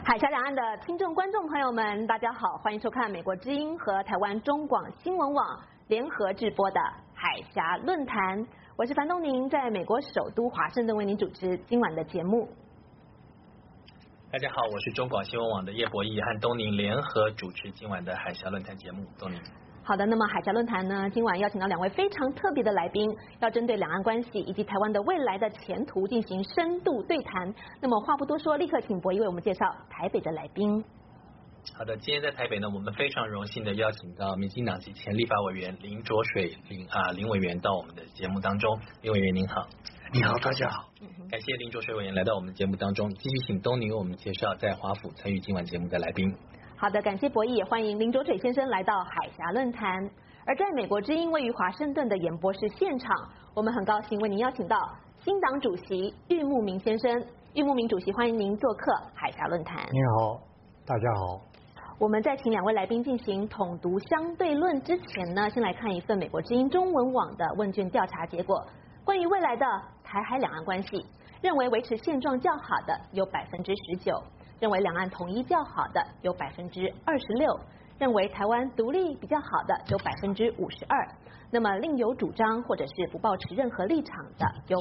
海峡两岸的听众观众朋友们，大家好，欢迎收看美国之音和台湾中广新闻网联合制播的海峡论坛。我是樊东宁，在美国首都华盛顿为您主持今晚的节目。 大家好，我是中广新闻网的叶博义，和东宁联合主持今晚的海峡论坛节目。东宁。 好的，那么海峡论坛呢，今晚邀请到两位非常特别的来宾，要针对两岸关系以及台湾的未来的前途进行深度对谈。那么话不多说，立刻请博义为我们介绍台北的来宾。 好的，今天在台北呢，我们非常荣幸的邀请到民进党籍前立法委员林卓水林委员到我们的节目当中。林委员您好。 你好，大家好。 感谢林卓水委员来到我们节目当中，继续请东宁为我们介绍在华府参与今晚节目的来宾。 好的，感谢博弈，也欢迎林卓水先生来到海峡论坛。而在美国之音位于华盛顿的演播室现场，我们很高兴为您邀请到新党主席郁慕明先生。郁慕明主席，欢迎您做客海峡论坛。 你好，大家好。 我们在请两位来宾进行统读相对论之前呢，先来看一份美国之音中文网的问卷调查结果。关于未来的台海两岸关系，认为维持现状较好的有19%，认为两岸统一较好的有26%，认为台湾独立比较好的有52%，那么另有主张或者是不抱持任何立场的有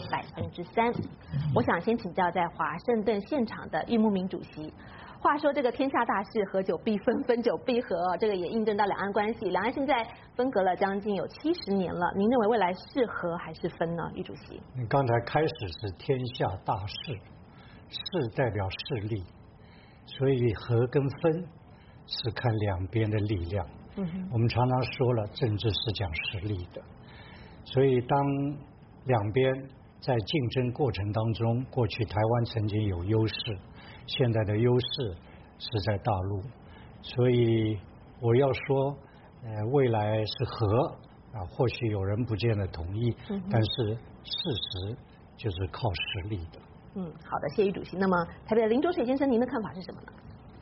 3%。我想先请教在华盛顿现场的郁慕明主席。话说这个天下大事，合久必分，分久必合，这个也印证到两岸关系。两岸现在分隔了将近有70年了，您认为未来是合还是分呢，郁主席？ 你刚才开始是天下大事，势代表势力，所以合跟分是看两边的力量。我们常常说了，政治是讲实力的，所以当两边在竞争过程当中，过去台湾曾经有优势，现在的优势是在大陆，所以我要说，未来是和啊，或许有人不见得同意，但是事实就是靠实力的。 好的，谢谢郁主席。那么台北的林卓水先生，您的看法是什么呢？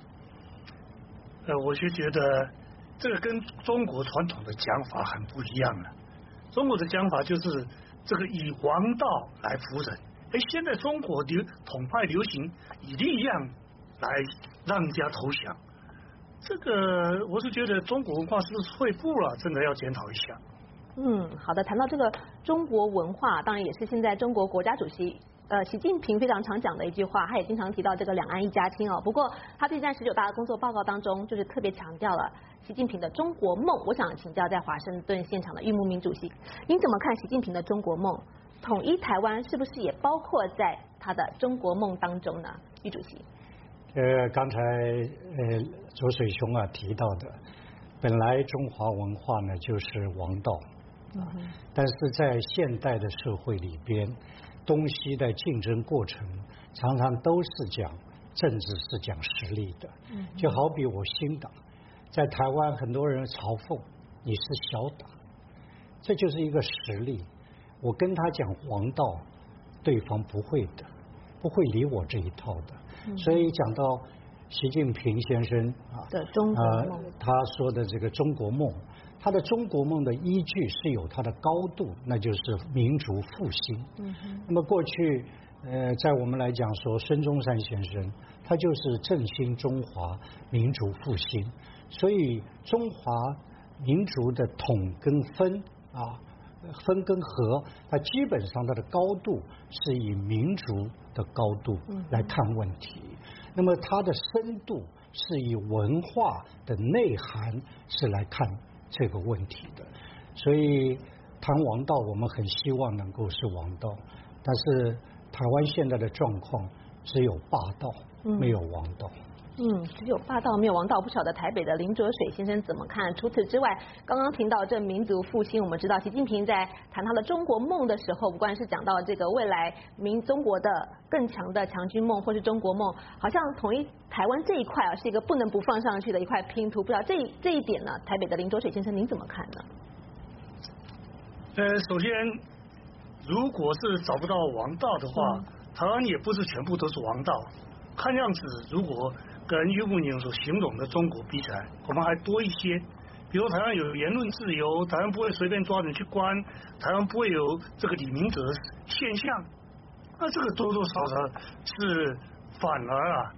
我就觉得这个跟中国传统的讲法很不一样了。中国的讲法就是这个以王道来服人，现在中国统派流行以力量来让人家投降，这个我是觉得中国文化是不是退步了，真的要检讨一下。 好的，谈到这个中国文化，当然也是现在中国国家主席习近平非常常讲的一句话，他也经常提到这个两岸一家亲哦。不过他最近在19大的工作报告当中，就是特别强调了习近平的中国梦。我想请教在华盛顿现场的郁慕明主席，您怎么看习近平的中国梦？统一台湾是不是也包括在他的中国梦当中呢？郁主席。 刚才卓水兄啊提到的，本来中华文化呢就是王道，但是在现代的社会里边，东西的竞争过程常常都是讲政治是讲实力的，就好比我新党在台湾很多人嘲讽你是小党，这就是一个实力。我跟他讲王道，对方不会的，不会理我这一套的。所以讲到习近平先生啊的中国梦， 他说的这个中国梦，他的中国梦的依据是有它的高度，那就是民族复兴。那么过去在我们来讲说，孙中山先生他就是振兴中华民族复兴，所以中华民族的统跟分啊，分跟合，它基本上它的高度是以民族的高度来看问题，那么它的深度是以文化的内涵是来看这个问题的。所以谈王道，我们很希望能够是王道，但是台湾现在的状况只有霸道，没有王道。 只有霸道没有王道，不晓得台北的林卓水先生怎么看？除此之外，刚刚听到这民族复兴，我们知道习近平在谈他的中国梦的时候，不管是讲到这个未来中国的更强的强军梦，或是中国梦，好像统一台湾这一块啊，是一个不能不放上去的一块拼图。不知道这一点呢，台北的林卓水先生您怎么看呢？ 首先，如果是找不到王道的话，台湾也不是全部都是王道。看样子，如果跟郁慕明所形容的中国比起来，我们还多一些。比如台湾有言论自由，台湾不会随便抓人去关，台湾不会有这个李明哲现象，那这个多多少少是反而啊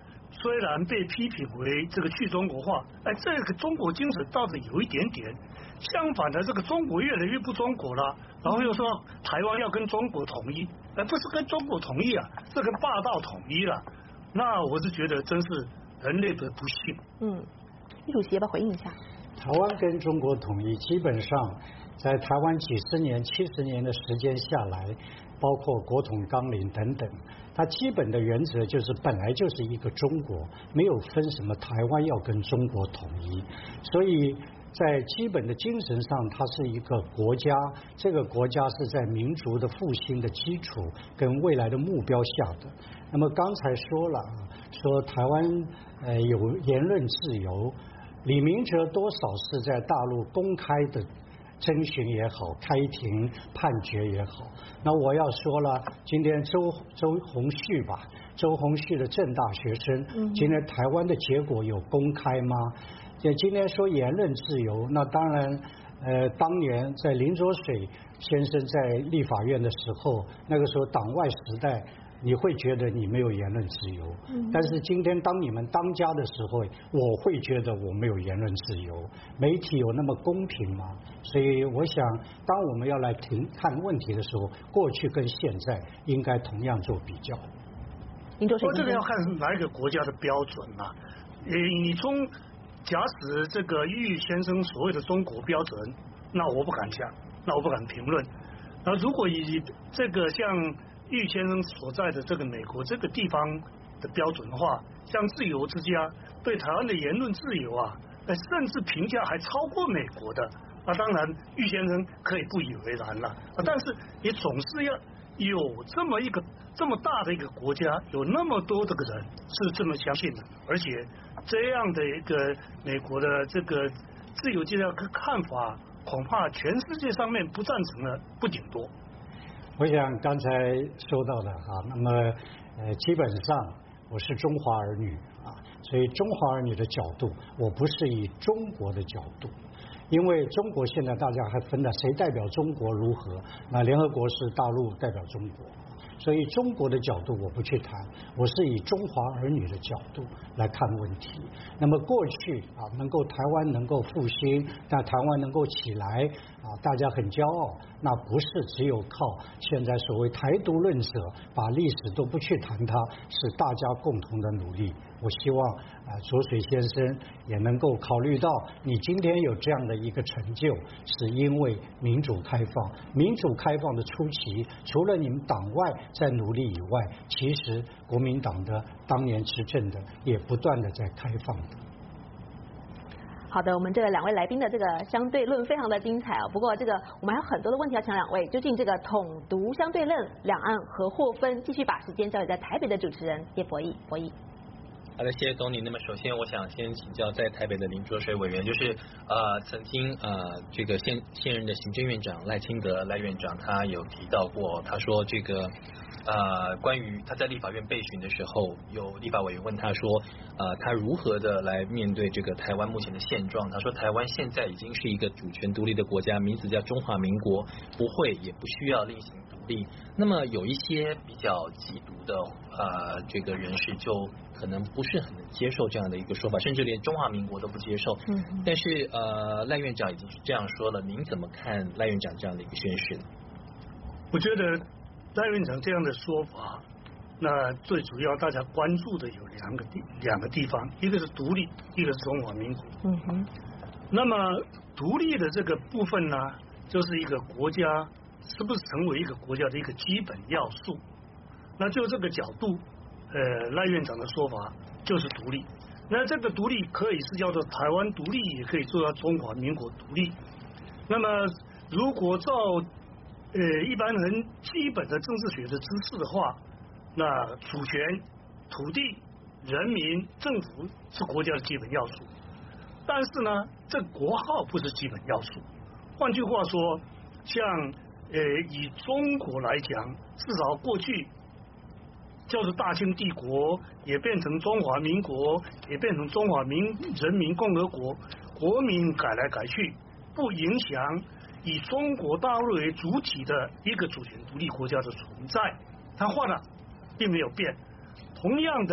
虽然被批评为这个去中国化，这个中国精神倒是有一点点。相反的，这个中国越来越不中国了，然后又说台湾要跟中国统一，不是跟中国统一啊，是跟霸道统一了。那我是觉得真是人类的不幸。 李主席要不要回应一下？ 台湾跟中国统一，基本上在台湾几十年、70年的时间下来，包括国统纲领等等，它基本的原则就是本来就是一个中国，没有分什么台湾要跟中国统一，所以在基本的精神上，它是一个国家，这个国家是在民族的复兴的基础跟未来的目标下的。那么刚才说了，说台湾有言论自由，李明哲多少是在大陆公开的征询也好，开庭判决也好。那我要说了，今天周鸿旭吧，周鸿旭的政大学生，今天台湾的结果有公开吗？今天说言论自由，那当然，当年在林濁水先生在立法院的时候，那个时候党外时代，你会觉得你没有言论自由，但是今天当你们当家的时候，我会觉得我没有言论自由。媒体有那么公平吗？所以我想，当我们要来看问题的时候，过去跟现在应该同样做比较。 我这个要看哪一个国家的标准啊？你从假使这个郁先生所谓的中国标准，那我不敢讲，那我不敢评论。那如果以这个像郁先生所在的这个美国这个地方的标准的话，像自由之家对台湾的言论自由啊，甚至评价还超过美国的。当然郁先生可以不以为然了，但是也总是要有这么一个这么大的一个国家，有那么多这个人是这么相信的，而且这样的一个美国的这个自由之家的看法，恐怕全世界上面不赞成的不顶多。 我想刚才说到的那么基本上我是中华儿女所以中华儿女的角度，我不是以中国的角度。因为中国现在大家还分了谁代表中国如何，那联合国是大陆代表中国，所以中国的角度我不去谈，我是以中华儿女的角度来看问题。那么过去能够台湾能够复兴，那台湾能够起来大家很骄傲，那不是只有靠现在所谓台独论者把历史都不去谈它，是大家共同的努力。我希望浊水先生也能够考虑到，你今天有这样的一个成就，是因为民主开放。民主开放的初期，除了你们党外在努力以外，其实国民党的当年执政的也不断的在开放的。 好的，我们这个两位来宾的这个相对论非常的精彩不过这个我们还有很多的问题要请两位，究竟这个统独相对论两岸何或分？继续把时间交给在台北的主持人叶博弈。 好的，谢谢董理。那么首先我想先请教在台北的林浊水委员，就是曾经这个现任的行政院长赖清德赖院长他有提到过，他说这个关于他在立法院备询的时候，有立法委员问他说他如何的来面对这个台湾目前的现状。他说台湾现在已经是一个主权独立的国家，名字叫中华民国，不会也不需要另行独立。那么有一些比较极独的这个人士就可能不是很能接受这样的一个说法，甚至连中华民国都不接受。但是赖院长已经是这样说了，您怎么看赖院长这样的一个宣示呢？ 我觉得赖院长这样的说法，那最主要大家关注的有两个地方，一个是独立，一个是中华民国。那么独立的这个部分呢，就是一个国家是不是成为一个国家的一个基本要素。那就这个角度，赖院长的说法就是独立。那这个独立可以是叫做台湾独立，也可以做到中华民国独立。那么如果照一般人基本的政治学的知识的话，那主权、土地、人民、政府是国家的基本要素。但是呢，这国号不是基本要素。换句话说，像以中国来讲，至少过去叫做大清帝国，也变成中华民国，也变成中华人民共和国，国名改来改去，不影响以中国大陆为主体的一个主权独立国家的存在。它换了，并没有变。同样的，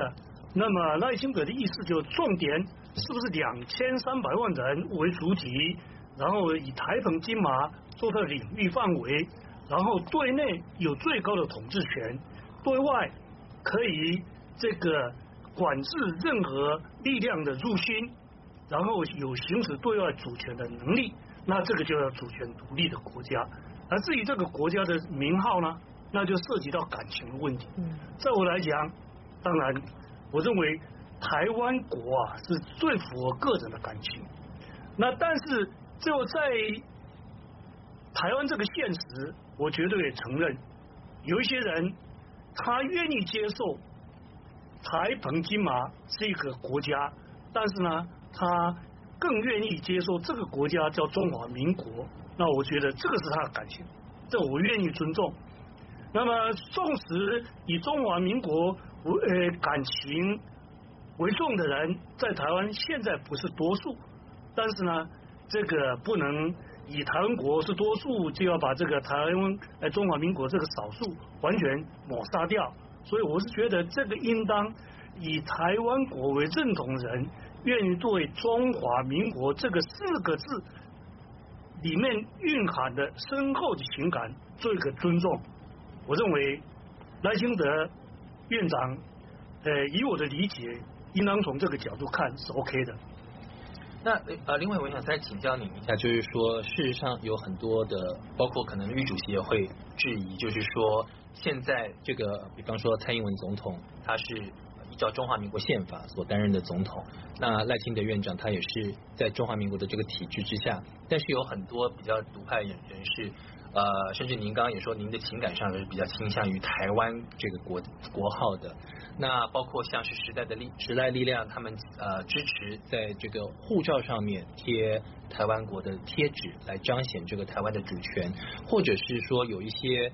那么赖清德的意思就重点是不是2300万人为主体，然后以台澎金马做它的领域范围，然后对内有最高的统治权，对外可以这个管制任何力量的入侵，然后有行使对外主权的能力，那这个就叫主权独立的国家。而至于这个国家的名号呢，那就涉及到感情的问题。在我来讲，当然我认为台湾国啊是最符合个人的感情。那但是就在台湾这个现实，我绝对也承认，有一些人他愿意接受台澎金马是一个国家，但是呢，他更愿意接受这个国家叫中华民国。那我觉得这个是他的感情，这我愿意尊重。那么纵使以中华民国感情为重的人在台湾现在不是多数，但是呢，这个不能以台湾国是多数就要把这个台湾中华民国这个少数完全抹杀掉。所以我是觉得这个应当以台湾国为认同人愿意对中华民国这个4个字里面蕴含的深厚的情感做一个尊重。我认为赖清德院长以我的理解应当从这个角度看是 OK 的。 那另外我想再请教您一下，就是说事实上有很多的，包括可能玉主席也会质疑，就是说现在这个比方说蔡英文总统他是依照中华民国宪法所担任的总统，那赖清德院长他也是在中华民国的这个体制之下，但是有很多比较独派人士甚至您刚刚也说您的情感上是比较倾向于台湾这个国号的，那包括像是时代力量他们支持在这个护照上面贴台湾国的贴纸来彰显这个台湾的主权，或者是说有一些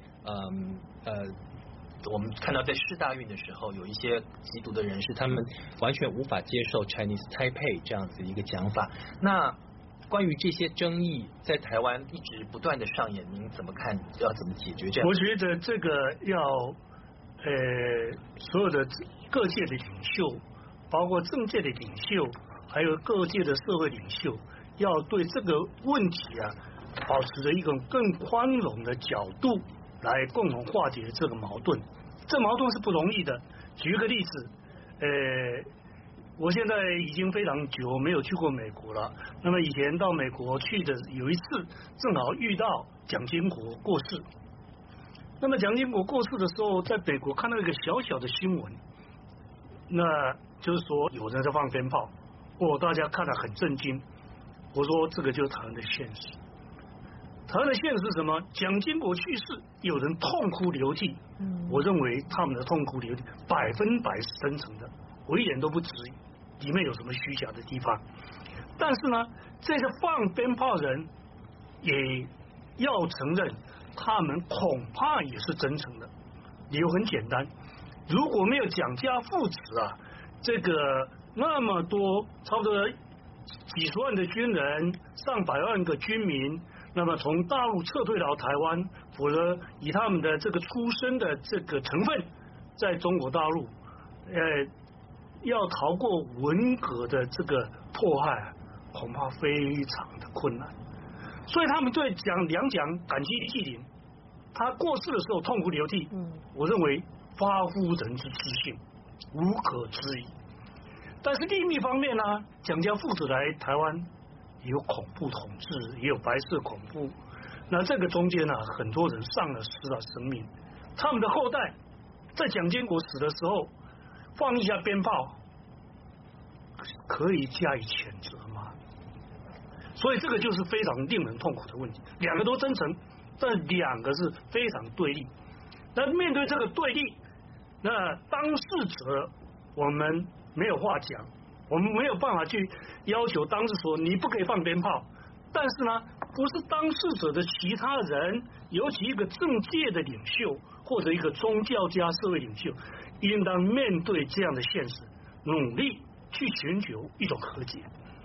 我们看到在世大运的时候有一些极独的人士他们完全无法接受 Chinese Taipei 这样子一个讲法。那关于这些争议在台湾一直不断的上演，您怎么看？要怎么解决这样？ 我觉得这个要所有的各界的领袖，包括政界的领袖，还有各界的社会领袖，要对这个问题啊，保持着一种更宽容的角度来共同化解这个矛盾。这矛盾是不容易的。举一个例子，我现在已经非常久没有去过美国了。那么以前到美国去的有一次，正好遇到蒋经国过世。那么蒋经国过世的时候，在美国看到一个小小的新闻，那就是说有人在放鞭炮，大家看了很震惊。我说这个就是台湾的现实。台湾的现实是什么？蒋经国去世，有人痛哭流涕。我认为他们的痛哭流涕100%是真诚的，我一点都不质疑里面有什么虚假的地方。但是呢，这些放鞭炮人也要承认，他们恐怕也是真诚的。理由很简单，如果没有蒋家父子啊，这个那么多差不多几十万的军人，上百万个军民，那么从大陆撤退到台湾，否则以他们的这个出生的这个成分，在中国大陆，要逃过文革的这个迫害，恐怕非常的困难。所以他们对两蒋感激涕零，他过世的时候痛哭流涕，我认为发乎人之知性，无可置疑。但是另一方面呢，蒋家父子来台湾也有恐怖统治，也有白色恐怖。那这个中间呢，很多人失了生命。他们的后代在蒋经国死的时候放一下鞭炮，可以加以谴责吗？所以这个就是非常令人痛苦的问题。两个都真诚，但两个是非常对立。那面对这个对立，那当事者我们没有话讲，我们没有办法去要求当事者说你不可以放鞭炮。但是呢，不是当事者的其他人，尤其一个政界的领袖或者一个宗教家社会领袖，应当面对这样的现实，努力去寻求一种和解。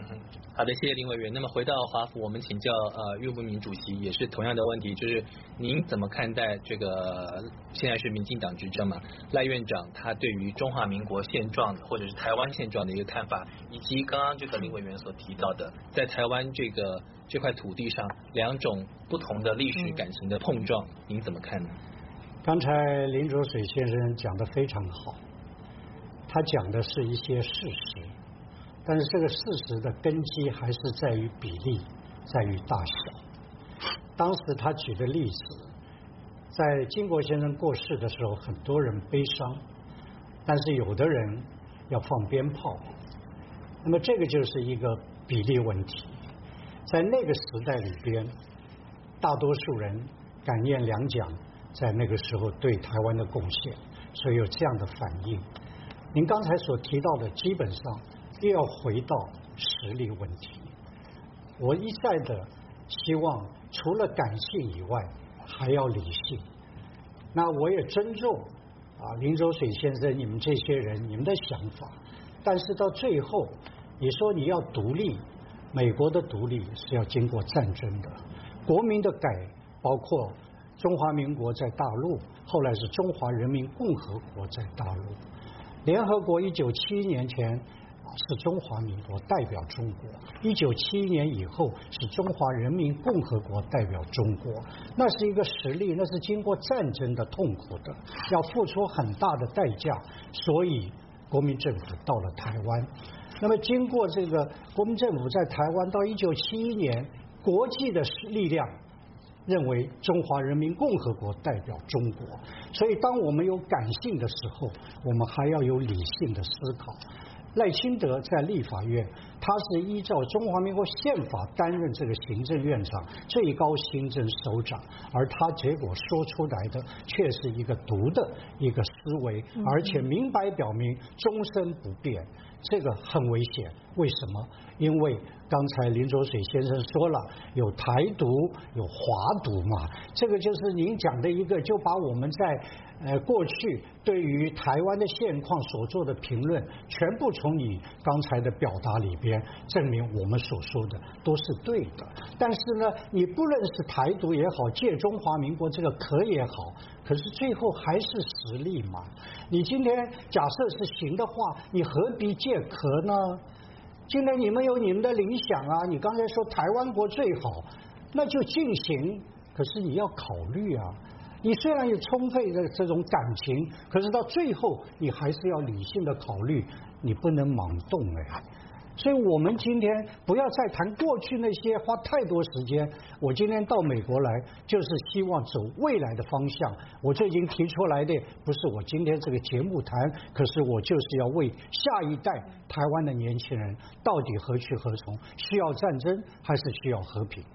好的，谢谢林委员。那么回到华府，我们请教岳不民主席也是同样的问题，就是您怎么看待这个现在是民进党执政嘛，赖院长他对于中华民国现状或者是台湾现状的一个看法，以及刚刚这个林委员所提到的，在台湾这块土地上两种不同的历史感情的碰撞，您怎么看呢？ 刚才林卓水先生讲得非常好，他讲的是一些事实。但是这个事实的根基还是在于比例，在于大小。当时他举的例子，在经国先生过世的时候，很多人悲伤，但是有的人要放鞭炮。那么这个就是一个比例问题。在那个时代里边，大多数人感念两蒋在那个时候对台湾的贡献，所以有这样的反应。您刚才所提到的，基本上又要回到实力问题。我一再的希望，除了感性以外，还要理性。那我也尊重林周水先生你们这些人你们的想法，但是到最后，你说你要独立，美国的独立是要经过战争的，国民的改，包括中华民国在大陆，后来是中华人民共和国在大陆，联合国1971年前是中华民国代表中国，1971年以后是中华人民共和国代表中国，那是一个实力，那是经过战争的痛苦的，要付出很大的代价，所以国民政府到了台湾。那么经过这个国民政府在台湾到1971年，国际的力量认为中华人民共和国代表中国，所以当我们有感性的时候，我们还要有理性的思考。赖清德在立法院，他是依照中华民国宪法担任这个行政院长、最高行政首长，而他结果说出来的却是一个独的一个思维，而且明白表明终身不变，这个很危险。为什么？因为刚才林卓水先生说了，有台独有华独嘛，这个就是您讲的一个，就把我们在过去对于台湾的现况所做的评论，全部从你刚才的表达里边证明我们所说的都是对的。但是呢，你不论是台独也好，借中华民国这个壳也好，可是最后还是实力嘛。你今天假设是行的话，你何必借壳呢？今天你们有你们的理想啊，你刚才说台湾国最好，那就进行，可是你要考虑啊。你虽然有充沛的这种感情，可是到最后你还是要理性的考虑，你不能莽动哎。所以我们今天不要再谈过去那些花太多时间。我今天到美国来，就是希望走未来的方向。我最近提出来的不是我今天这个节目谈，可是我就是要为下一代台湾的年轻人到底何去何从？需要战争还是需要和平？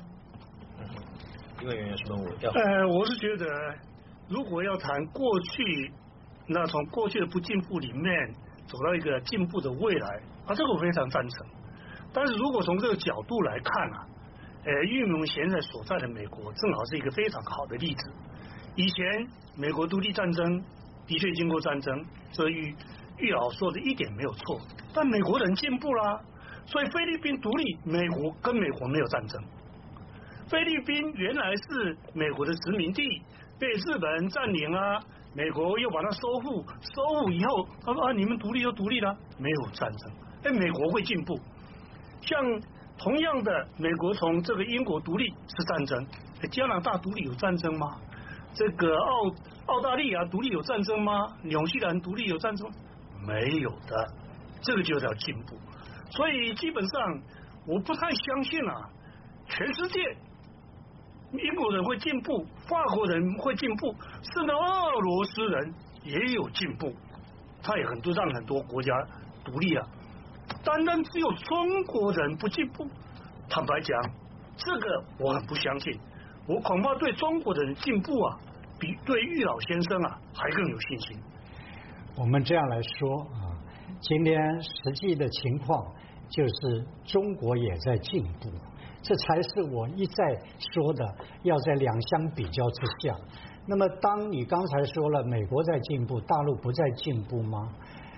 因为有什么我是觉得，如果要谈过去，那从过去的不进步里面走到一个进步的未来，这个我非常赞成。但是如果从这个角度来看岳明现在所在的美国正好是一个非常好的例子。以前美国独立战争的确经过战争，这玉老说的一点没有错，但美国人进步啦，所以菲律宾独立，美国跟美国没有战争。菲律宾原来是美国的殖民地，被日本人占领啊，美国又把它收复以后，他说你们独立就独立了，没有战争。美国会进步。像同样的，美国从这个英国独立是战争，加拿大独立有战争吗？这个澳大利亚独立有战争吗？纽西兰独立有战争？没有的，这个就叫进步。所以基本上我不太相信全世界英国人会进步，法国人会进步，甚至俄罗斯人也有进步，他也让很多国家独立了。单单只有中国人不进步，坦白讲，这个我很不相信。我恐怕对中国人进步比对玉老先生还更有信心。 我们这样来说今天实际的情况就是中国也在进步。这才是我一再说的，要在两相比较之下。那么，当你刚才说了美国在进步，大陆不在进步吗？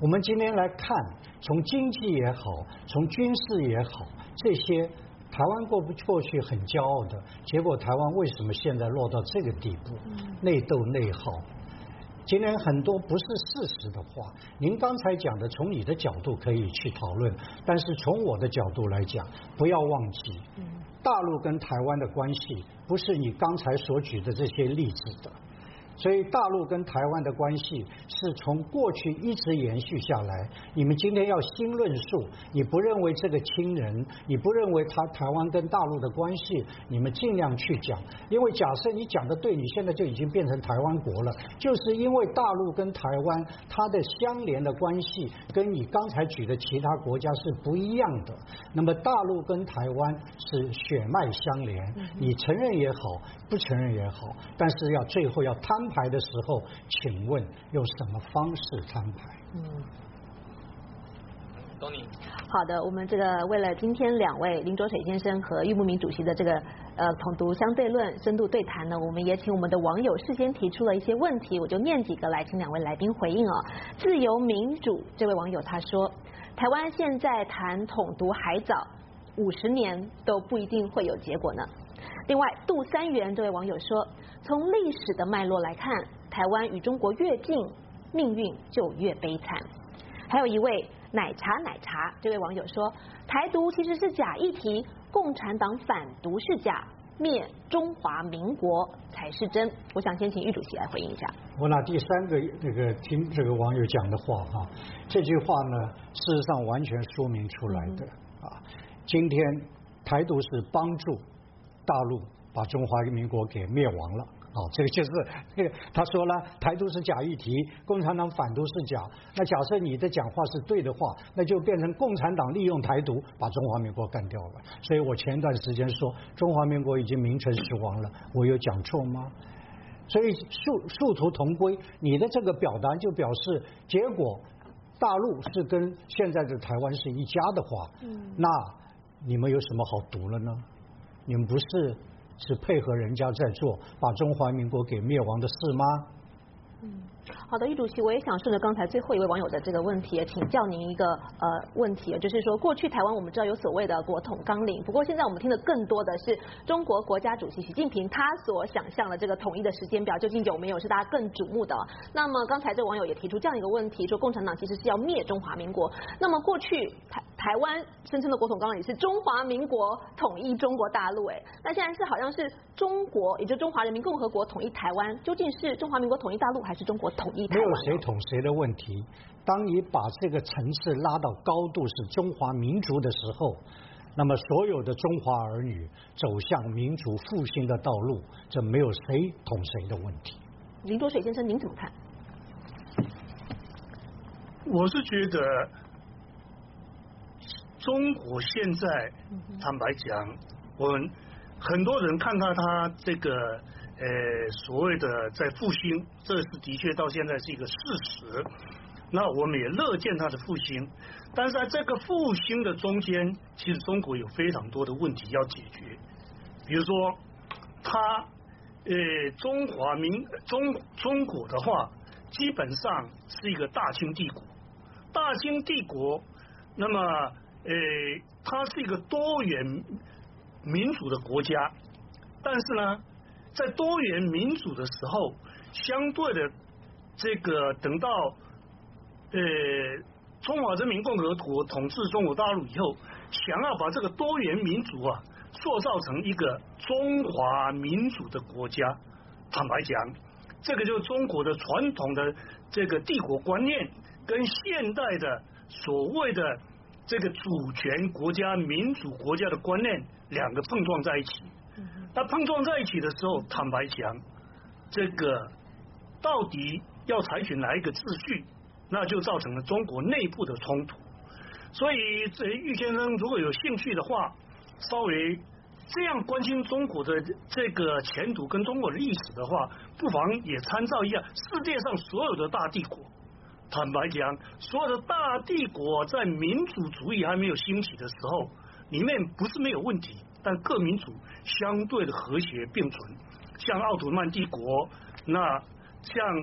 我们今天来看，从经济也好，从军事也好，这些台湾过去很骄傲的，结果台湾为什么现在落到这个地步？内斗内耗。今天很多不是事实的话，您刚才讲的，从你的角度可以去讨论，但是从我的角度来讲，不要忘记，大陆跟台湾的关系不是你刚才所举的这些例子的。所以大陆跟台湾的关系是从过去一直延续下来。你们今天要新论述，你不认为这个亲人，你不认为台湾跟大陆的关系，你们尽量去讲。因为假设你讲的对，你现在就已经变成台湾国了，就是因为大陆跟台湾它的相连的关系跟你刚才举的其他国家是不一样的。那么大陆跟台湾是血脉相连，你承认也好，不承认也好，但是最后要摊牌的时候，请问用什么方式摊牌？ 懂你。 好的，我们这个为了今天两位林卓水先生和郁慕明主席的这个统独相对论深度对谈呢，我们也请我们的网友事先提出了一些问题，我就念几个来，请两位来宾回应哦。自由民主这位网友他说，台湾现在谈统独还早，50年都不一定会有结果呢。另外，杜三元这位网友说，从历史的脉络来看，台湾与中国越近，命运就越悲惨。还有一位奶茶这位网友说，台独其实是假议题，共产党反独是假，灭中华民国才是真。我想先请郁主席来回应一下。 我拿第三个听这个网友讲的话哈，这句话呢，事实上完全说明出来的啊。今天台独是帮助大陆把中华民国给灭亡了。这个就是他说了，台独是假议题，共产党反独是假。那假设你的讲话是对的话，那就变成共产党利用台独把中华民国干掉了。所以我前段时间说中华民国已经名存实亡了，我有讲错吗？所以殊途同归，你的这个表达就表示，结果大陆是跟现在的台湾是一家的话，那你们有什么好读了呢？你们不是配合人家在做把中华民国给灭亡的事吗？ 好的，郁主席，我也想顺着刚才最后一位网友的这个问题，请教您一个问题，就是说过去台湾我们知道有所谓的国统纲领，不过现在我们听的更多的是中国国家主席习近平他所想象的这个统一的时间表究竟有没有是大家更瞩目的。那么刚才这网友也提出这样一个问题，说共产党其实是要灭中华民国，那么过去台湾声称的国统纲领是中华民国统一中国大陆，那现在是好像是中国，也就是中华人民共和国统一台湾，究竟是中华民国统一大陆还是中国统一台湾？ 没有谁统谁的问题。当你把这个层次拉到高度是中华民族的时候，那么所有的中华儿女走向民族复兴的道路，这没有谁统谁的问题。 林卓水先生，您怎么看？ 我是觉得中国现在坦白讲，我们很多人看到他这个所谓的在复兴，这是的确到现在是一个事实。那我们也乐见他的复兴，但是在这个复兴的中间，其实中国有非常多的问题要解决。比如说，他中国的话，基本上是一个大清帝国。大清帝国，那么它是一个多元民主的国家，但是呢，在多元民主的时候，相对的这个等到中华人民共和国统治中国大陆以后，想要把这个多元民主塑造成一个中华民主的国家，坦白讲，这个就是中国的传统的这个帝国观念跟现代的所谓的这个主权国家、民主国家的观念两个碰撞在一起。那碰撞在一起的时候，坦白讲，这个到底要采取哪一个秩序，那就造成了中国内部的冲突。所以郁先生如果有兴趣的话，稍微这样关心中国的这个前途跟中国的历史的话，不妨也参照一下世界上所有的大帝国。坦白讲，所有的大帝国在民主主义还没有兴起的时候，里面不是没有问题，但各民主相对的和谐并存。像奥图曼帝国，那像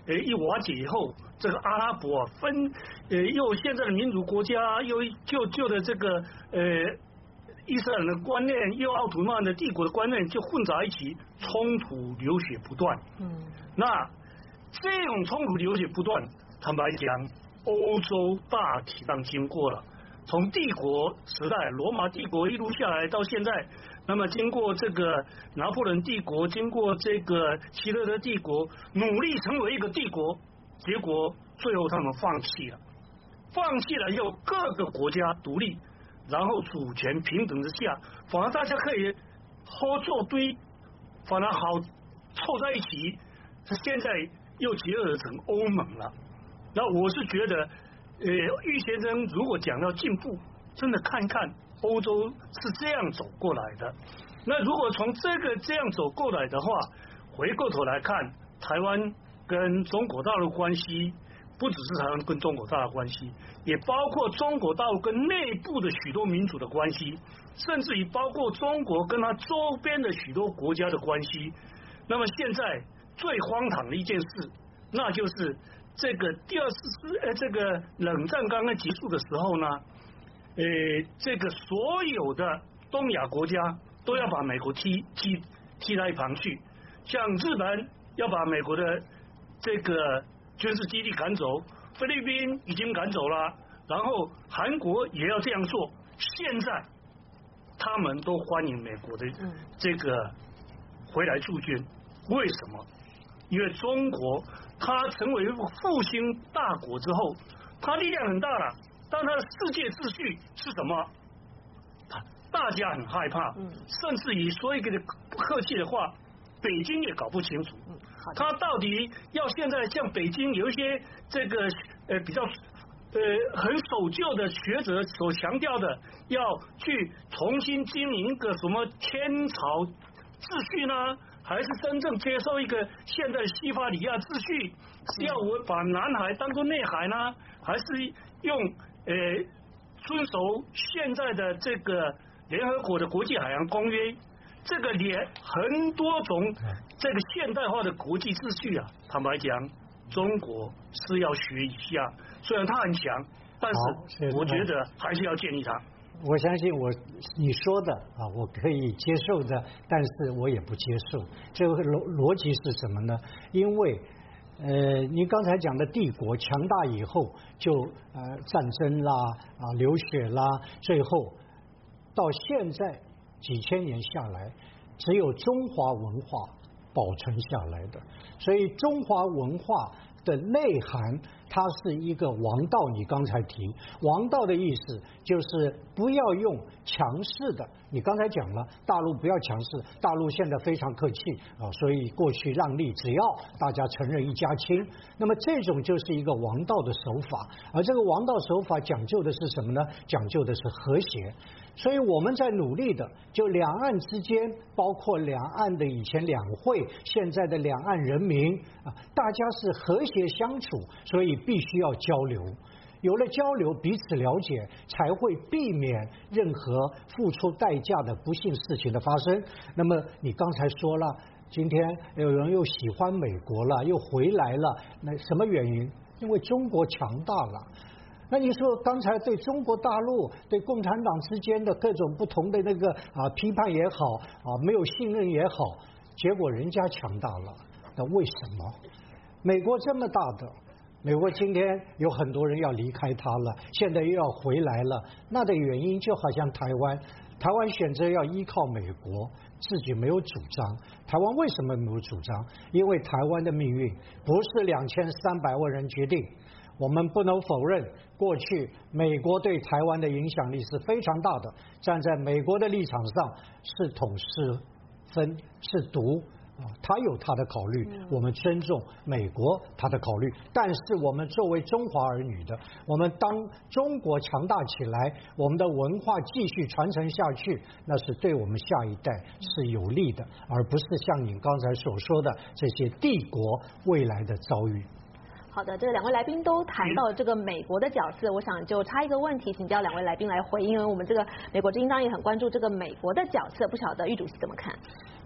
一瓦解以后，这个阿拉伯又现在的民主国家，又旧的这个伊斯兰的观念，又奥图曼的帝国的观念就混杂一起，冲突流血不断。那这种冲突流血不断，坦白讲，欧洲大体上经过了。从帝国时代，罗马帝国一路下来到现在，那么经过这个拿破仑帝国，经过这个希特勒帝国，努力成为一个帝国，结果最后他们放弃了以后，各个国家独立，然后主权平等之下，反而大家可以合作堆，反而好凑在一起，现在又结合成欧盟了。那我是觉得。郁先生如果讲到进步，真的看看欧洲是这样走过来的。那如果从这样走过来的话，回过头来看台湾跟中国大陆关系，不只是台湾跟中国大陆关系，也包括中国大陆跟内部的许多民主的关系，甚至于包括中国跟它周边的许多国家的关系。那么现在最荒唐的一件事，那就是这个第二次这个冷战刚刚结束的时候呢，这个所有的东亚国家都要把美国踢到一旁去，像日本要把美国的这个军事基地赶走，菲律宾已经赶走了，然后韩国也要这样做。现在他们都欢迎美国的这个回来驻军，为什么？因为中国它成为复兴大国之后，它力量很大了，但它的世界秩序是什么？大家很害怕，甚至于说一个不客气的话，北京也搞不清楚，它到底要现在像北京有一些这个比较很守旧的学者所强调的，要去重新经营一个什么天朝秩序呢？还是真正接受一个现在的西法里亚秩序？是要我把南海当作内海呢？还是用遵守现在的这个联合国的国际海洋公约？这个很多种这个现代化的国际秩序啊，坦白讲，中国是要学一下。虽然它很强，但是我觉得还是要建议它。 我相信你说的啊，我可以接受的，但是我也不接受。这个逻辑是什么呢？因为您刚才讲的帝国强大以后就战争啦流血啦，最后到现在几千年下来，只有中华文化保存下来的。所以中华文化的内涵，它是一个王道。你刚才提王道的意思，就是不要用强势的。你刚才讲了，大陆不要强势，大陆现在非常客气啊，所以过去让利，只要大家承认一家亲，那么这种就是一个王道的手法。而这个王道手法讲究的是什么呢？讲究的是和谐。所以我们在努力的，就两岸之间，包括两岸的以前两会，现在的两岸人民啊，大家是和谐相处，所以必须要交流。有了交流，彼此了解，才会避免任何付出代价的不幸事情的发生。那么你刚才说了，今天有人又喜欢美国了，又回来了，那什么原因？因为中国强大了。那你说刚才对中国大陆、对共产党之间的各种不同的那个批判也好没有信任也好，结果人家强大了。那为什么？美国这么大的，美国今天有很多人要离开它了，现在又要回来了，那的原因就好像台湾选择要依靠美国，自己没有主张。台湾为什么没有主张？因为台湾的命运不是2300万人决定。我们不能否认，过去美国对台湾的影响力是非常大的。站在美国的立场上，是统是分是独他有他的考虑，我们尊重美国他的考虑。但是我们作为中华儿女的，我们当中国强大起来，我们的文化继续传承下去，那是对我们下一代是有利的，而不是像你刚才所说的这些帝国未来的遭遇。 好的，这个两位来宾都谈到这个美国的角色，我想就插一个问题，请教两位来宾来回应，因为我们这个美国之音当然也很关注这个美国的角色，不晓得郁主席怎么看？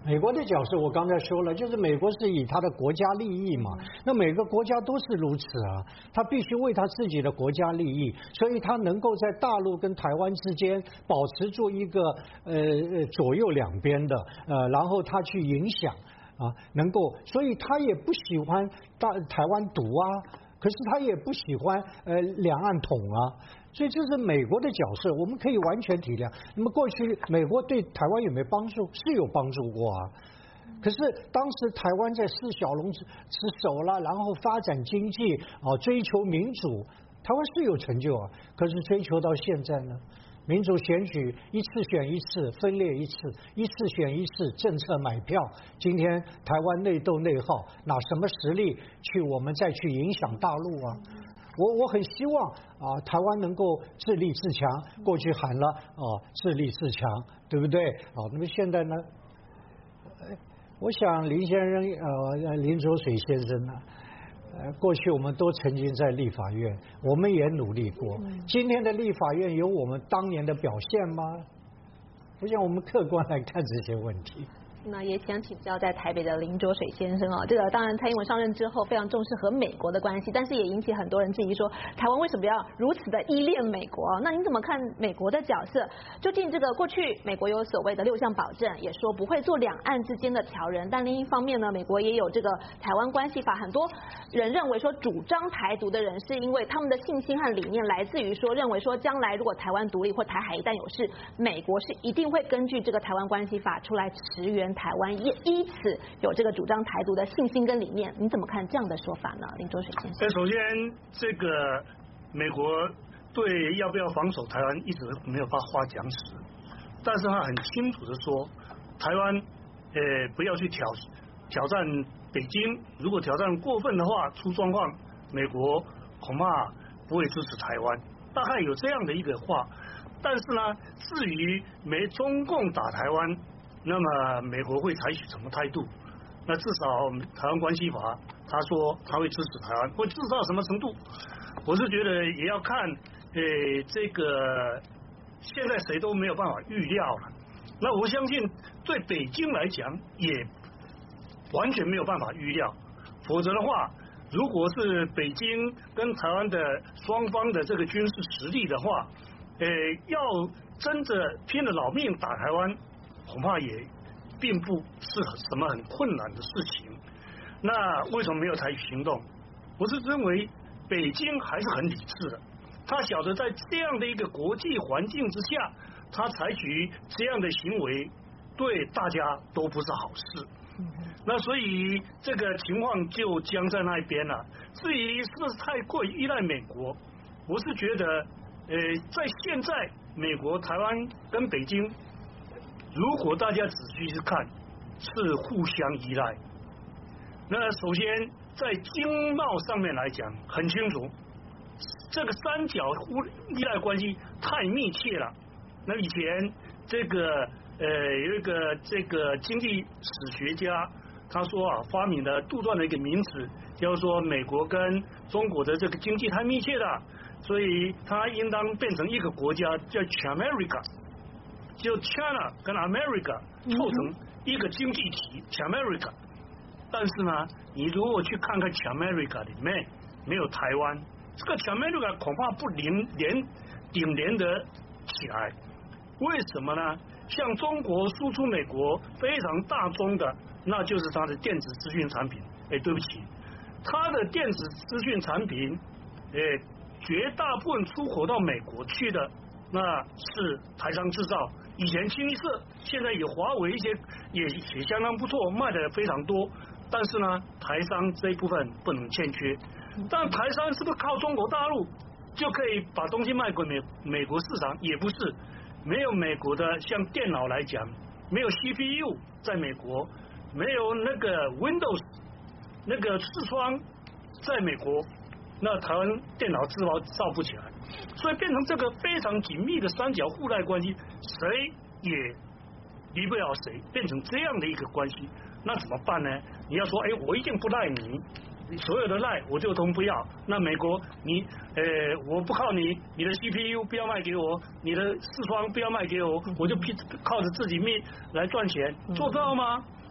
美国的角色我刚才说了，就是美国是以他的国家利益嘛，那每个国家都是如此啊，他必须为他自己的国家利益，所以他能够在大陆跟台湾之间保持住一个左右两边的然后他去影响啊，能够，所以他也不喜欢台湾独啊，可是他也不喜欢两岸统啊。所以这是美国的角色，我们可以完全体谅。那么过去美国对台湾有没有帮助？是有帮助过啊。可是当时台湾在四小龙之首了，然后发展经济啊，追求民主，台湾是有成就啊。可是追求到现在呢，民主选举一次选一次，分裂一次，一次选一次，政策买票。今天台湾内斗内耗，拿什么实力去我们再去影响大陆啊？我很希望啊，台湾能够自立自强。过去喊了自立自强，对不对？那么现在呢？我想林卓水先生呢，过去我们都曾经在立法院，我们也努力过。今天的立法院有我们当年的表现吗？我想我们客观来看这些问题。 那也想请教在台北的林卓水先生这个当然蔡英文上任之后非常重视和美国的关系，但是也引起很多人质疑说，台湾为什么要如此的依恋美国？那您怎么看美国的角色？究竟这个过去美国有所谓的6项保证，也说不会做两岸之间的调人，但另一方面呢，美国也有这个台湾关系法，很多人认为说主张台独的人是因为他们的信心和理念来自于说认为说将来如果台湾独立或台海一旦有事，美国是一定会根据这个台湾关系法出来驰援台湾，也因此有这个主张台独的信心跟理念，你怎么看这样的说法呢？林卓水先生。 首先，这个美国对要不要防守台湾一直没有把话讲死，但是他很清楚的说，台湾不要去挑战北京，如果挑战过分的话，出状况，美国恐怕不会支持台湾，大概有这样的一个话。但是呢，至于中共打台湾，那么美国会采取什么态度？那至少台湾关系法，他说他会支持台湾，会支持到什么程度？我是觉得也要看，这个现在谁都没有办法预料了。那我相信对北京来讲也完全没有办法预料，否则的话，如果是北京跟台湾的双方的这个军事实力的话，要真的拼了老命打台湾，恐怕也并不是什么很困难的事情。那为什么没有采取行动？我是认为北京还是很理智的，他晓得在这样的一个国际环境之下，他采取这样的行为对大家都不是好事。那所以这个情况就僵在那一边了。至于是不是太过依赖美国，我是觉得在现在美国、台湾跟北京，如果大家仔细去看，是互相依赖。那首先在经贸上面来讲，很清楚，这个三角依赖关系太密切了。那以前这个有一个这个经济史学家，他说发明了杜撰了一个名词，叫做美国跟中国的这个经济太密切了，所以它应当变成一个国家叫 Chamerica， 就 China 跟 America 凑成一个经济体 Chamerica。但是呢，你如果去看看 Chamerica 里面没有台湾，这个 Chamerica 恐怕不顶连得起来。为什么呢？像中国输出美国非常大宗的，那就是它的电子资讯产品。对不起，它的电子资讯产品，绝大部分出口到美国去的，那是台商制造。以前清一色，现在有华为一些也相当不错，卖的非常多。但是呢，台商这一部分不能欠缺。但台商是不是靠中国大陆就可以把东西卖给美国市场？也不是。没有美国的，像电脑来讲，没有 CPU 在美国，没有那个 Windows 那个视窗在美国，那台湾电脑造不起来，所以变成这个非常紧密的三角互赖关系，谁也离不了谁，变成这样的一个关系，那怎么办呢？你要说，我一定不赖你，所有的赖我就通不要。那美国你我不靠你，你的 CPU 不要卖给我，你的视窗不要卖给我，我就靠着自己命来赚钱，做到吗？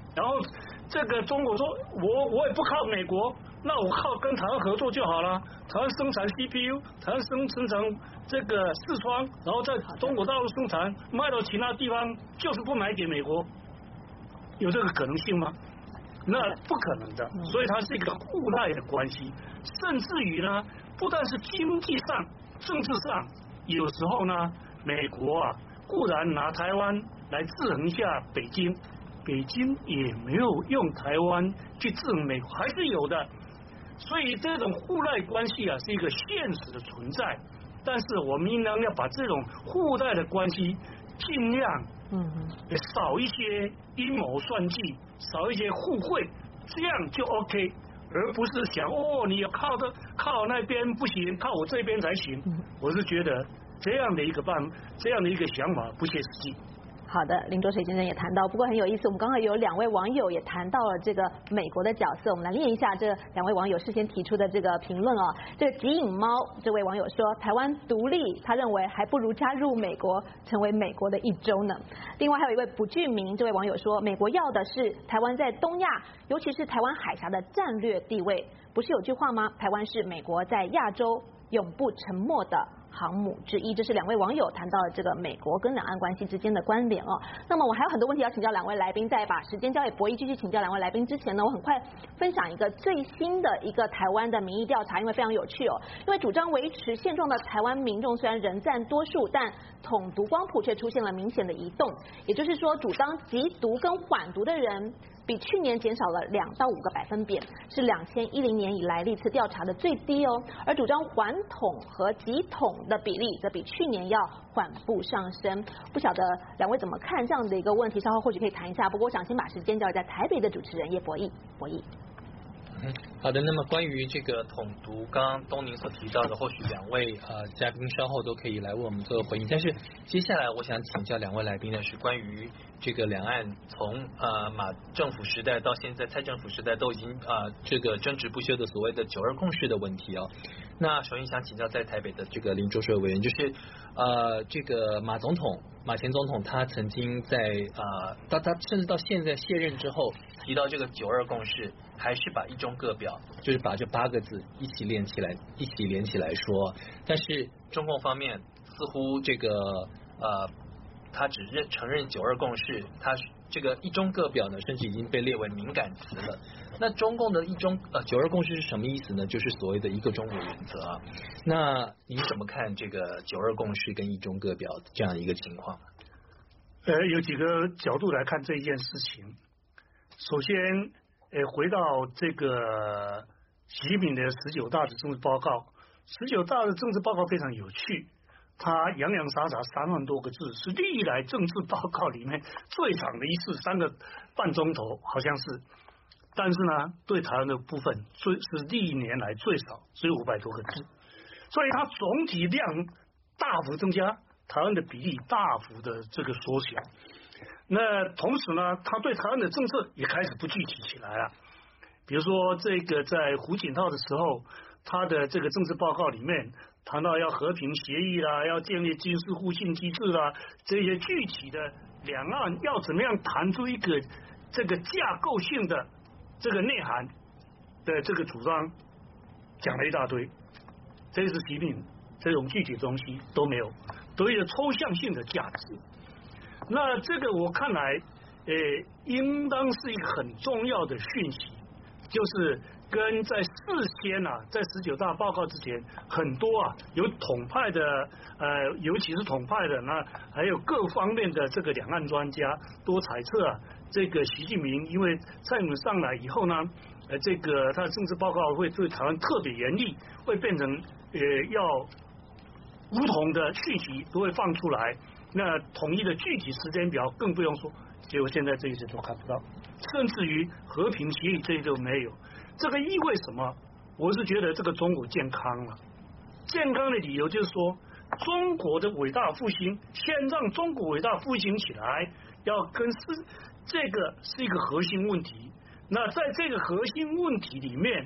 然后这个中国说我也不靠美国，那我靠跟台湾合作就好了。台湾生产 CPU， 台湾生产这个视窗，然后在中国大陆生产，卖到其他地方，就是不买给美国，有这个可能性吗？那不可能的。所以它是一个互赖的关系，甚至于呢，不但是经济上、政治上，有时候呢，美国啊固然拿台湾来制衡一下北京，北京也没有用台湾去制衡美国，还是有的。所以这种互赖关系啊，是一个现实的存在。但是我们应当要把这种互赖的关系尽量少一些阴谋算计，少一些互惠，这样就 OK， 而不是想你要靠那边不行，靠我这边才行。我是觉得这样的一个想法不切实际。 好的，林卓水先生也谈到，不过很有意思，我们刚刚有2位网友也谈到了这个美国的角色，我们来念一下这2位网友事先提出的这个评论哦。这个极影猫这位网友说，台湾独立，他认为还不如加入美国，成为美国的一州呢。另外还有一位不具名这位网友说，美国要的是台湾在东亚，尤其是台湾海峡的战略地位，不是有句话吗？台湾是美国在亚洲永不沉没的航母之一。这是2位网友谈到了这个美国跟两岸关系之间的关联哦。那么我还有很多问题要请教2位来宾，在把时间交给博弈继续请教2位来宾之前呢，我很快分享一个最新的一个台湾的民意调查，因为非常有趣哦。因为主张维持现状的台湾民众虽然仍占多数，但统独光谱却出现了明显的移动，也就是说，主张极独跟缓独的人比去年减少了2到5个百分点，是2010年以来历次调查的最低哦。而主张缓统和极统的比例则比去年要缓步上升。不晓得2位怎么看这样的一个问题？稍后或许可以谈一下。不过我想先把时间交给在台北的主持人叶博弈。 好的，那么关于这个统独，刚刚东宁所提到的，或许2位嘉宾稍后都可以来为我们做回应。但是接下来我想请教2位来宾的是关于这个两岸从马政府时代到现在蔡政府时代都已经这个争执不休的所谓的9·2共识的问题哦。那首先想请教在台北的这个林卓水委员，就是这个马前总统他曾经在他甚至到现在卸任之后提到这个9·2共识，还是把一中各表，就是把这8个字一起连起来说。但是中共方面似乎这个他只承认9·2共识，他这个一中各表呢，甚至已经被列为敏感词了。那中共的9·2共识是什么意思呢？就是所谓的一个中国原则啊。那您怎么看这个9·2共识跟一中各表这样一个情况？ 有几个角度来看这一件事情。首先，回到这个习近平的19大的政治报告，19大的政治报告非常有趣，它洋洋洒洒3万多个字，是历来政治报告里面最长的一次，3个半钟头好像是。但是呢，对台湾的部分是历年来最少，只有500多个字，所以它总体量大幅增加，台湾的比例大幅的这个缩小。那同时呢，他对台湾的政策也开始不具体起来了。比如说，这个在胡锦涛的时候，他的这个政治报告里面谈到要和平协议啦，要建立军事互信机制啦，这些具体的两岸要怎么样谈出一个这个架构性的这个内涵的这个主张，讲了一大堆。这是习近平这种具体的东西都没有，都有抽象性的价值。那这个我看来，应当是一个很重要的讯息，就是跟在事先在19大报告之前，很多有统派的，尤其是统派的，那还有各方面的这个两岸专家都猜测这个习近平因为蔡英文上来以后呢，这个他的政治报告会对台湾特别严厉，会变成要不同的讯息都会放出来。那统一的具体时间表更不用说，结果现在这一些都看不到，甚至于和平协议这些都没有。这个意味什么？我是觉得这个中国健康了。健康的理由就是说，中国的伟大复兴，先让中国伟大复兴起来，要跟这个是一个核心问题。那在这个核心问题里面，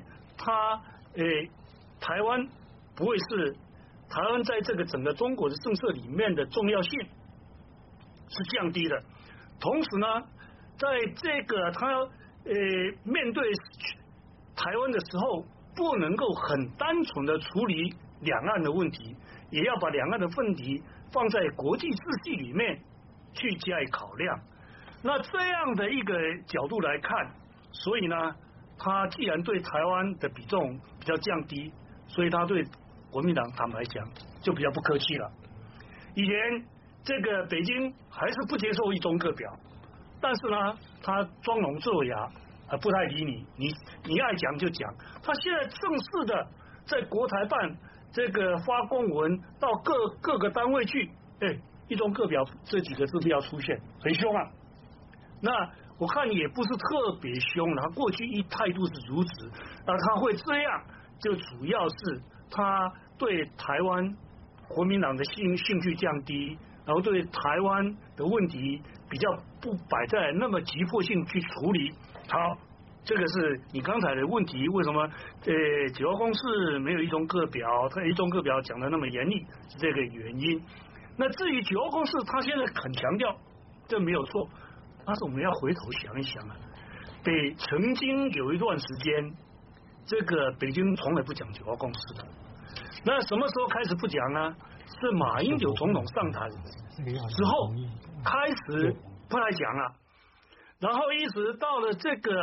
台湾不会是。台湾在这个整个中国的政策里面的重要性是降低的，同时呢， 在这个他面对台湾的时候，不能够很单纯的处理两岸的问题，也要把两岸的问题放在国际秩序里面去加以考量。那这样的一个角度来看，所以呢，他既然对台湾的比重比较降低，所以他对国民党坦白讲就比较不客气了。以前这个北京还是不接受一中各表，但是呢，他装聋作哑，不太理你爱讲就讲。他现在正式的在国台办这个发公文到各个单位去，一中各表这几个字不要出现，很凶啊。那我看也不是特别凶，他过去态度是如此，他会这样，就主要是他对台湾国民党的兴趣降低，然后对台湾的问题比较不摆在那么急迫性去处理。好，这个是你刚才的问题，为什么9号公识没有一中各表，他一中各表讲的那么严厉，是这个原因。那至于9号公识，他现在很强调，这没有错。但是我们要回头想一想啊，曾经有一段时间，这个北京从来不讲9号共识的。那什么时候开始不讲呢？是马英九总统上台之后开始不来讲了，然后一直到了这个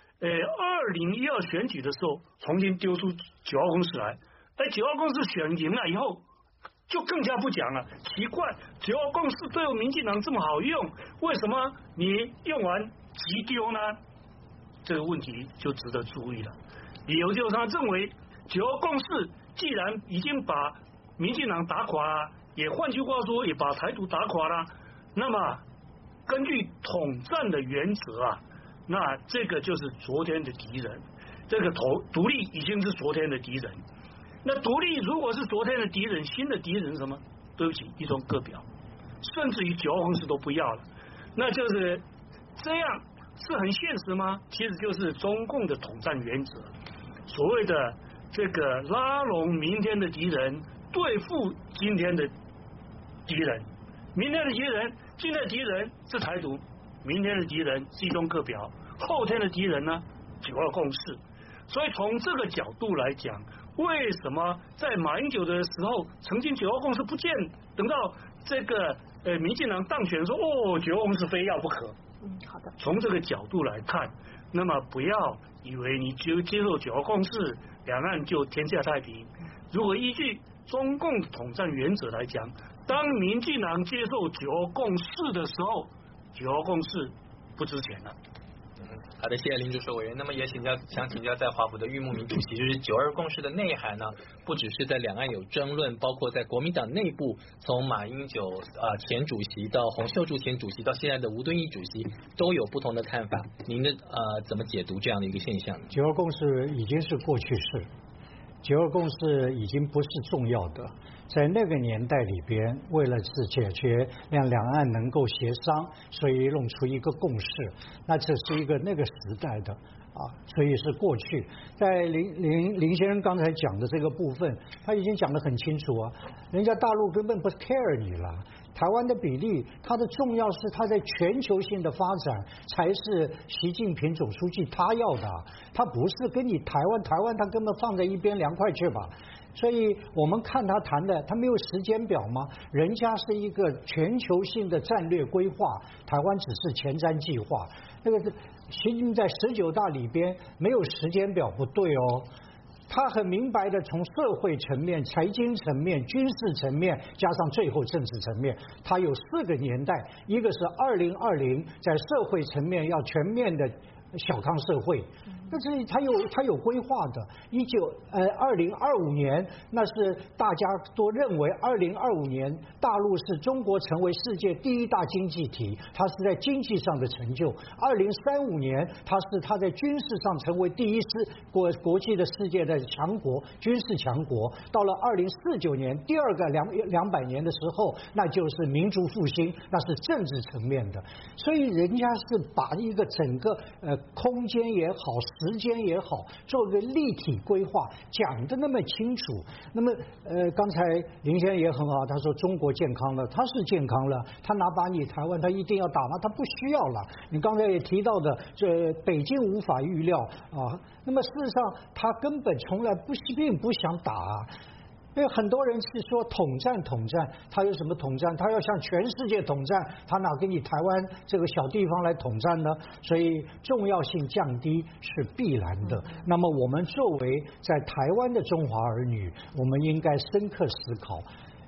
2012选举的时候，重新丢出9号共识来。9号共识选赢了以后，就更加不讲了。奇怪，9号共识对我民进党这么好用，为什么你用完急丢呢？这个问题就值得注意了。理由就是他认为9号共识既然已经把民进党打垮了，也换句话说也把台独打垮了，那么根据统战的原则啊，那这个就是昨天的敌人，这个独立已经是昨天的敌人。那独立如果是昨天的敌人，新的敌人是什么？对不起，一中各表，甚至于9号共识都不要了，那就是这样，是很现实吗？其实就是中共的统战原则，所谓的这个拉拢明天的敌人，对付今天的敌人。明天的敌人，今天的敌人是台独，明天的敌人是一中各表，后天的敌人呢9号共识。所以从这个角度来讲，为什么在马英九的时候，曾经9号共识不见，等到这个民进党当选说9号共识非要不可。 好的。从这个角度来看，那么不要以为你就接受9号共识，两岸就天下太平。如果依据中共的统战原则来讲，当民进党接受9号共识的时候，9号共识不值钱了。 好的，谢谢林主授委员。那么也想请教在华府的郁慕明主席，就是9·2共识的内涵呢，不只是在两岸有争论，包括在国民党内部，从马英九前主席到洪秀柱前主席到现在的吴敦义主席，都有不同的看法。您的怎么解读这样的一个现象 ？9·2共识已经是过去式，9·2共识已经不是重要的。在那个年代里边，为了是解决让两岸能够协商，所以弄出一个共识。那这是一个那个时代的所以是过去。在林先生刚才讲的这个部分，他已经讲得很清楚啊，人家大陆根本不 care 你了。台湾的比例，它的重要是它在全球性的发展才是习近平总书记他要的，他不是跟你台湾他根本放在一边凉快去吧。所以我们看他谈的，他没有时间表吗？人家是一个全球性的战略规划，台湾只是前瞻计划。那个习近平在19大里边没有时间表不对哦。他很明白的从社会层面、财经层面、军事层面，加上最后政治层面，他有4个年代，一个是2020，在社会层面要全面的小康社会，但是他有规划的。2025年，那是大家都认为2025年大陆是中国成为世界第1大经济体，它是在经济上的成就。2035年，它在军事上成为第1国际的世界的强国，军事强国。到了2049年，第2个200年的时候，那就是民族复兴，那是政治层面的。所以人家是把一个整个空间也好，时间也好，做个立体规划，讲得那么清楚。那么刚才林先生也很好，他说中国健康了，他是健康了，他哪把你台湾他一定要打吗？他不需要了。你刚才也提到的，这北京无法预料啊。那么事实上，他根本从来并不想打啊。因为很多人是说统战，他有什么统战？他要向全世界统战，他哪给你台湾这个小地方来统战呢？所以重要性降低是必然的。那么我们作为在台湾的中华儿女，我们应该深刻思考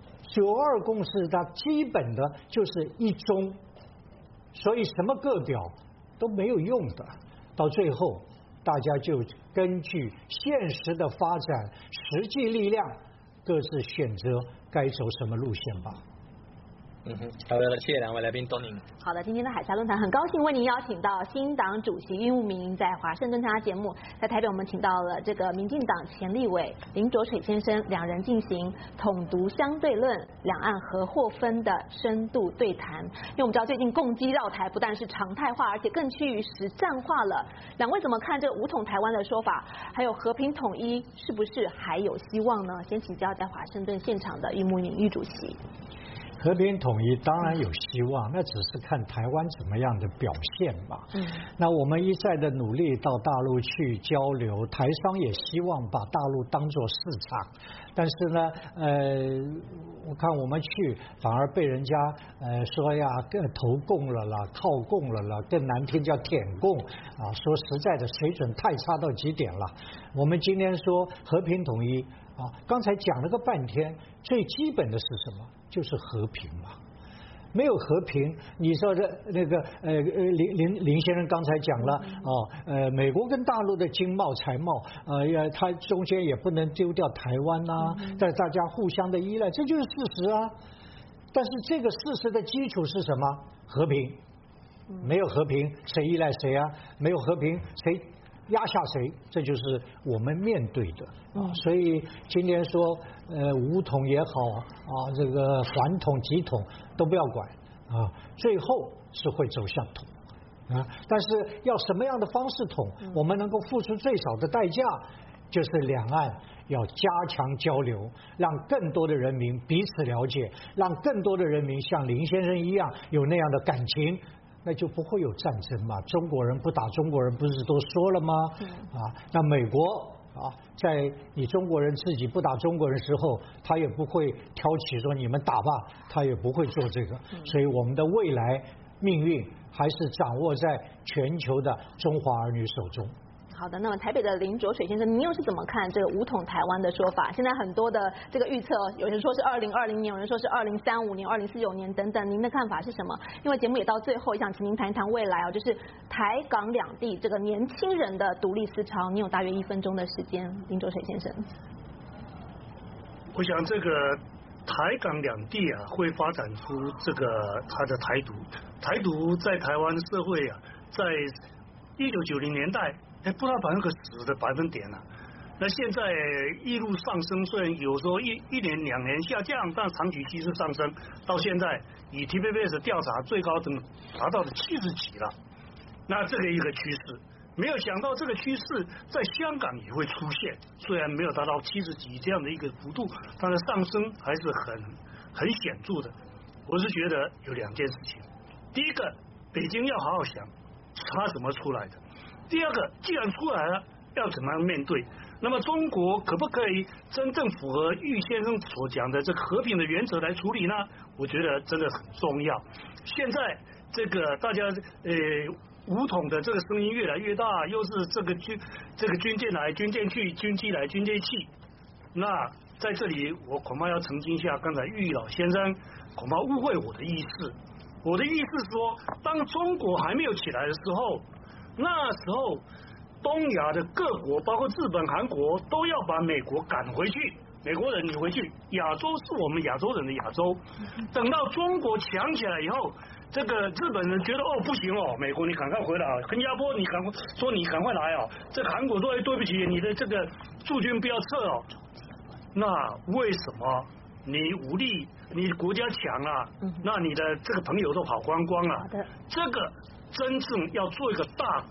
，9·2共识它基本的就是一中，所以什么各表都没有用的，到最后大家就根据现实的发展、实际力量。各自选择该走什么路线吧。 好的，谢谢两位来宾东宁。 好的，今天的海峡论坛很高兴为您邀请到新党主席郁慕明在华盛顿参加节目，在台北我们请到了这个民进党前立委林卓水先生，两人进行统独相对论、两岸合或分的深度对谈。因为我们知道最近共机绕台不但是常态化，而且更趋于实战化了。两位怎么看这个武统台湾的说法？还有和平统一是不是还有希望呢？先请教在华盛顿现场的郁慕明郁主席。 和平统一当然有希望，那只是看台湾怎么样的表现吧。那我们一再的努力到大陆去交流，台商也希望把大陆当作市场，但是呢，我看我们去反而被人家说呀投共了啦，靠共了啦，更难听叫舔共啊，说实在的水准太差到极点了。我们今天说和平统一啊，刚才讲了个半天，最基本的是什么？就是和平嘛。没有和平，你说的那个林先生刚才讲了哦，美国跟大陆的经贸财贸，它中间也不能丢掉台湾呐，但大家互相的依赖，这就是事实啊。但是这个事实的基础是什么？和平。没有和平，谁依赖谁啊？没有和平，谁压下谁？这就是我们面对的啊。所以今天说武统也好啊，这个缓统、急统都不要管啊，最后是会走向统啊。但是要什么样的方式统，我们能够付出最少的代价，就是两岸要加强交流，让更多的人民彼此了解，让更多的人民像林先生一样有那样的感情。那就不会有战争嘛，中国人不打中国人，不是都说了吗？啊，那美国啊，在你中国人自己不打中国人时候，他也不会挑起说你们打吧，他也不会做这个。所以我们的未来命运还是掌握在全球的中华儿女手中。 好的，那么台北的林卓水先生，您又是怎么看这个武统台湾的说法？现在很多的这个预测，有人说是2020年，有人说是2035年、2049年等等，您的看法是什么？因为节目也到最后，想请您谈一谈未来哦，就是台港两地这个年轻人的独立思潮。你有大约1分钟的时间，林卓水先生。 我想这个台港两地啊，会发展出这个它的台独。台独在台湾社会啊，在1990年代。不到10%的百分点了，那现在一路上升，虽然有时候一年2年下降，但长期趋势上升，到现在以 TVBS 调查最高等达到了70几了。那这个一个趋势，没有想到这个趋势在香港也会出现，虽然没有达到70几这样的一个幅度，但是上升还是很显著的。我是觉得有2件事情，第一个，北京要好好想它怎么出来的。第二个，既然出来了，要怎么样面对？那么中国可不可以真正符合郁先生所讲的这个和平的原则来处理呢？我觉得真的很重要。现在这个大家武统的这个声音越来越大，又是这个军舰来军舰去，军机来军舰去。那在这里我恐怕要澄清一下，刚才郁老先生恐怕误会我的意思。我的意思是说，当中国还没有起来的时候。那时候，东亚的各国，包括日本、韩国，都要把美国赶回去。美国人你回去，亚洲是我们亚洲人的亚洲。等到中国强起来以后，这个日本人觉得不行哦，美国你赶快回来啊，新加坡你赶快来哦，这个韩国说对不起，你的这个驻军不要撤哦。那为什么你武力你国家强了，那你的这个朋友都跑光光了？这个。真正要做一个大国，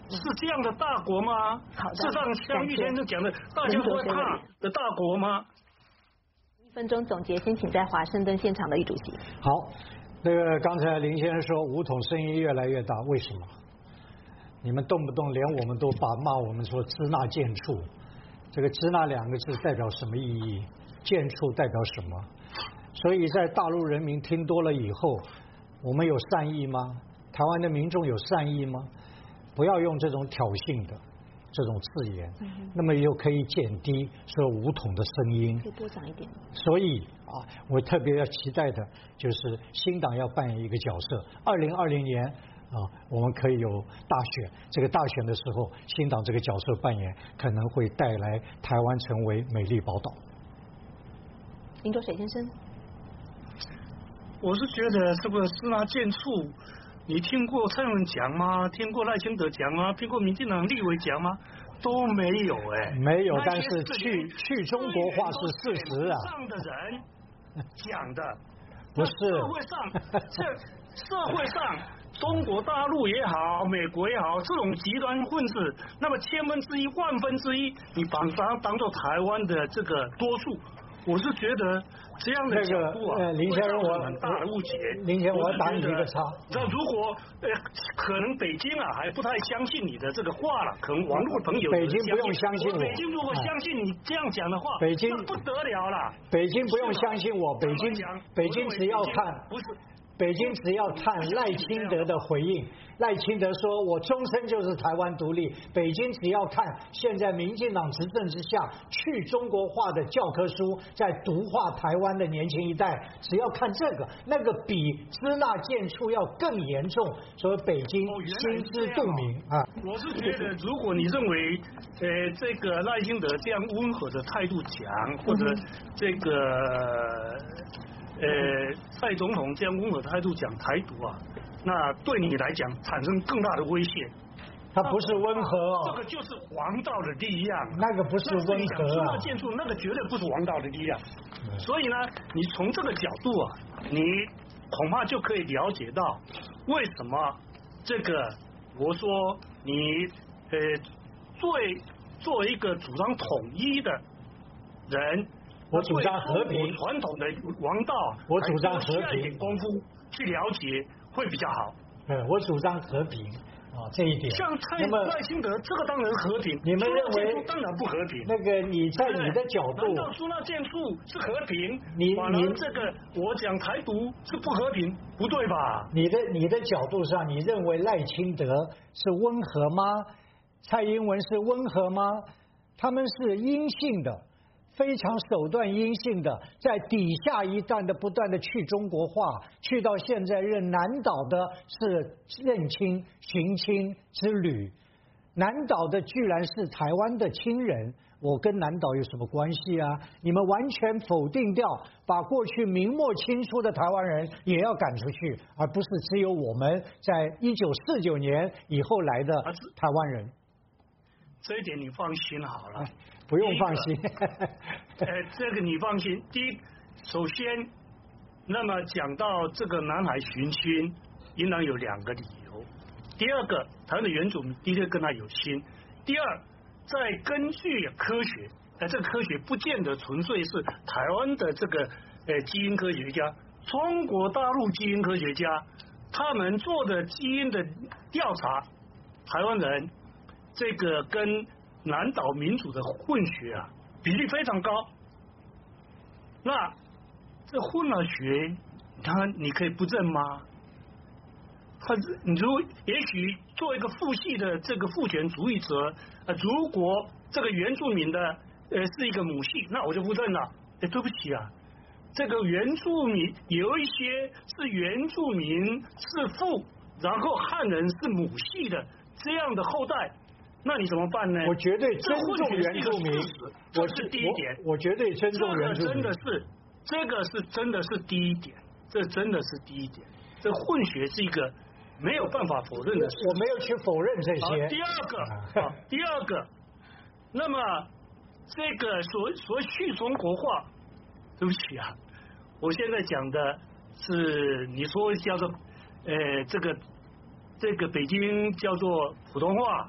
是这样的大国吗？是像像玉先生讲的，大家都怕的大国吗 ？1分钟总结，先请在华盛顿现场的郁主席。 好，那个刚才林先生说武统声音越来越大，为什么？你们动不动连我们都骂我们说支那贱畜，这个支那2个字代表什么意义？贱畜代表什么？所以在大陆人民听多了以后，我们有善意吗？台湾的民众有善意吗？不要用这种挑衅的这种字眼，那么又可以减低说武统的声音。 可以多讲一点。 所以我特别要期待的就是新党要扮演一个角色。2020年我们可以有大选，这个大选的时候，新党这个角色扮演可能会带来台湾成为美丽宝岛。 林卓水先生， 我是觉得这个支那贱畜，你听过蔡英文讲吗？听过赖清德讲吗？听过民进党立委讲吗？都没有没有，但是去中国化是事实啊。 上的人讲的， 不是社会上。中国大陆也好，美国也好，这种极端分子，那么1/1000、1/1000，你把它当做台湾的这个多数，我是觉得这样的角度林先生，我很大的误解。 林先生，我打你一个岔。 那如果可能北京还不太相信你的这个话了，可能网络朋友北京不用相信我。 北京如果相信你这样讲的话， 北京不得了了。 北京不用相信我，北京只要看不是。 北京只要看赖清德的回应，赖清德说我终身就是台湾独立。北京只要看现在民进党执政之下去中国化的教科书在毒化台湾的年轻一代，只要看这个，那个比支那贱畜要更严重，所以北京心知肚明啊。 我是觉得，如果你认为这个赖清德这样温和的态度讲，或者这个蔡总统这样温和的态度讲台独那对你来讲产生更大的威胁。 他不是温和这个就是王道的力量。 那个不是温和那建筑那个绝对不是王道的力量。所以呢，你从这个角度你恐怕就可以了解到为什么这个我说你作为一个主张统一的人。 我主张和平， 传统的王道， 我主张和平， 一点功夫去了解会比较好。 我主张和平这一点。 像赖清德这个当然和平， 你们认为当然不和平。 那个你在你的角度， 难道说那建筑是和平？ 你这个我讲台独是不和平，不对吧？ 你的角度上，你认为赖清德是温和吗？蔡英文是温和吗？他们是阴性的。非常手段阴性的，在底下一段的不断的去中国化，去到现在南岛的是认亲寻亲之旅，南岛的居然是台湾的亲人，我跟南岛有什么关系啊？你们完全否定掉，把过去明末清初的台湾人也要赶出去，而不是只有我们在1949年以后来的台湾人。 这一点你放心好了。 不用放心。 这个你放心。第一，首先，那么讲到这个南海寻亲，应当有2个理由。第二个，台湾的原住民的确跟他有心。第二，再根据科学，这个科学不见得纯粹是台湾的这个基因科学家，中国大陆基因科学家他们做的基因的调查，台湾人这个跟南岛民主的混血比例非常高。那这混了血，你可以不认吗？你也许做一个父系的这个父权主义者，如果这个原住民的是一个母系，那我就不认了。对不起这个原住民有一些是原住民是父，然后汉人是母系的这样的后代。那你怎么办呢？ 我绝对尊重原住民， 这是第一点。 我绝对尊重原住民。 这个真的是第一点，这真的是第一点。这混血是一个没有办法否认的事。 我没有去否认这些。 第二个，那么这个所去中国化，对不起我现在讲的是你说叫做这个北京叫做普通话。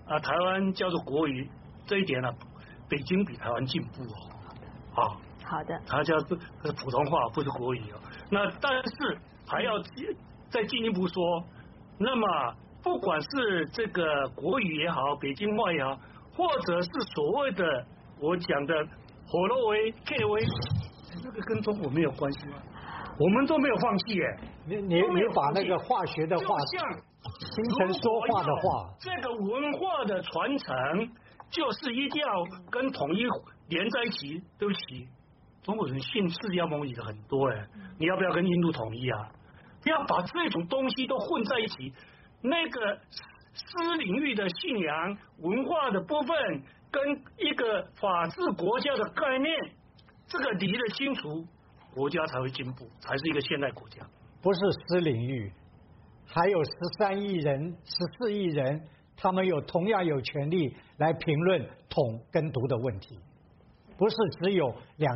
台湾叫做国语这一点呢，北京比台湾进步哦。 好的。 它叫普通话，不是国语哦。那但是还要再进一步说，那么不管是这个国语也好，北京话也好，或者是所谓的我讲的火罗维、K 维，这个跟中国没有关系吗？我们都没有放弃耶。 你把那个化学的话形成说话的话， 这个文化的传承就是一定要跟统一连在一起。对不起，中国人信释迦牟尼的很多哎，你要不要跟印度统一啊？不要把这种东西都混在一起。那个私领域的信仰文化的部分跟一个法治国家的概念，这个理得清楚，国家才会进步，才是一个现代国家。 不是私领域，还有13亿人、14亿人，他们同样有权利来评论统跟独的问题，不是只有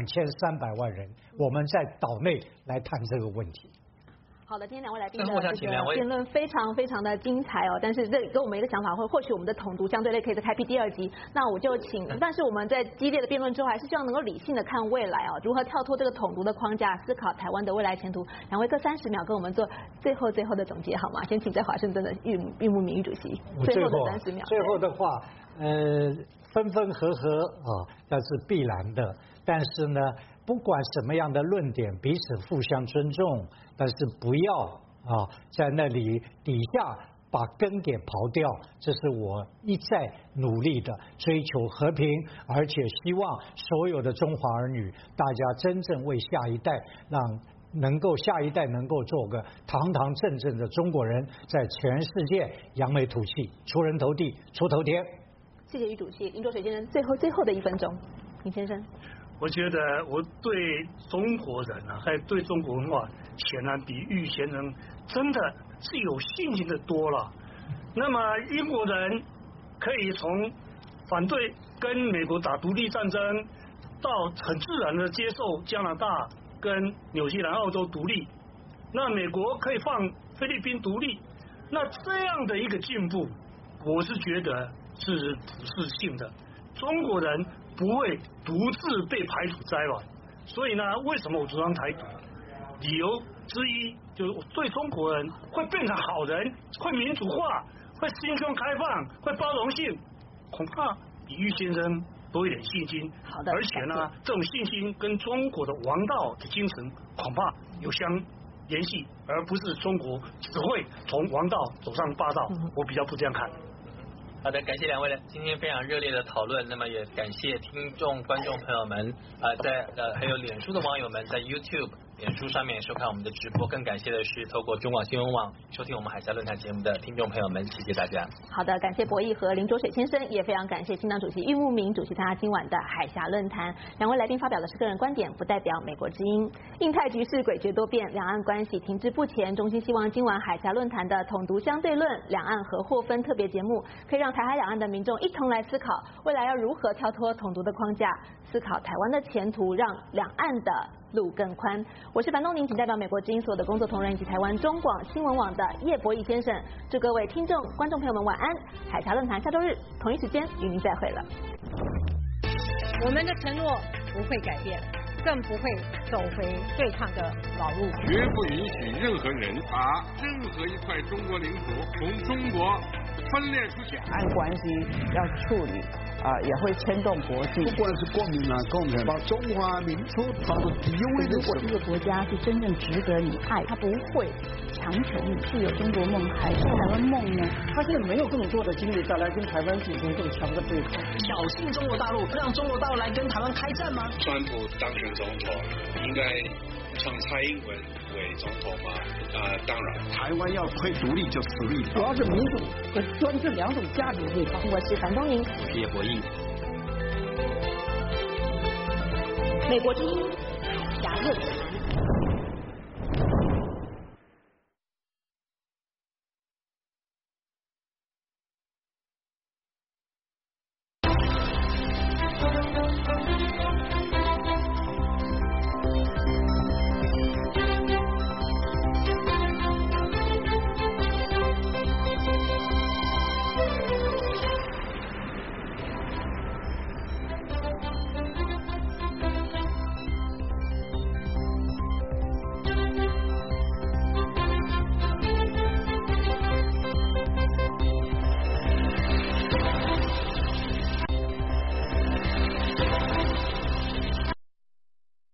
2300万人，我们在岛内来谈这个问题。 好的，今天两位来宾的这个辩论非常非常的精彩哦，但是这给我们一个想法，或许我们的统独相对类可以再开辟第2集。那我就请，但是我们在激烈的辩论之后，还是希望能够理性的看未来哦，如何跳脱这个统独的框架，思考台湾的未来前途。两位各30秒跟我们做最后的总结好吗？先请在华盛顿的郁慕明郁主席，最后的30秒。 最后的话，分分合合啊，那是必然的，但是呢，不管什么样的论点，彼此互相尊重，但是不要在那里底下把根给刨掉，这是我一再努力的追求和平，而且希望所有的中华儿女，大家真正为下一代，让下一代能够做个堂堂正正的中国人，在全世界扬眉吐气，出人头地，出头天。 谢谢郁主席，林卓水先生，最后的1分钟，林先生。 我觉得我对中国人还有对中国文化，显然比郁先生真的是有信心的多了。那么英国人可以从反对跟美国打独立战争，到很自然的接受加拿大跟纽西兰、澳洲独立，那美国可以放菲律宾独立，那这样的一个进步，我是觉得是普世性的。中国人不会独自被排除在外，所以呢，为什么我主张台独？理由之一就是对中国人会变成好人，会民主化，会心胸开放，会包容性，恐怕比郁先生多一点信心。 好的， 而且呢，这种信心跟中国的王道的精神恐怕有相联系，而不是中国只会从王道走上霸道。我比较不这样看。 好的，感谢两位的今天非常热烈的讨论。那么也感谢听众、观众朋友们还有脸书的网友们在 YouTube、脸书上面收看我们的直播。更感谢的是透过中广新闻网收听我们海峡论坛节目的听众朋友们，谢谢大家。 好的，感谢博弈和林卓水先生，也非常感谢新党主席郁慕明主席参加今晚的海峡论坛。两位来宾发表的是个人观点，不代表美国之音。印太局势诡谲多变，两岸关系停滞不前。衷心希望今晚海峡论坛的统独相对论、两岸和或分特别节目，可以让台海两岸的民众一同来思考，未来要如何跳脱统独的框架，思考台湾的前途，让两岸的路更宽。我是樊东宁，请代表美国之音所有的工作同仁以及台湾中广新闻网的叶博弈先生，祝各位听众、观众朋友们晚安。海峡论坛下周日同一时间与您再会了。 我们的承诺不会改变，更不会走回对抗的老路， 绝不允许任何人把任何一块中国领土从中国分裂出去。 两岸关系要处理也会牵动国际。 不管是国民党、共产党，把中华民族放到第一位的如果这个国家是真正值得你爱，他不会强求你是有中国梦还是台湾梦呢？ 他现在没有更多的精力再来跟台湾进行更强的对抗， 挑衅中国大陆，让中国大陆来跟台湾开战吗？ 川普当选总统，应该让蔡英文为总统吗？当然， 台湾要推独立就实力， 主要是民主和专制2种价值对抗。 我是樊东宁， 我是叶博弈。 美国之音海峡论坛。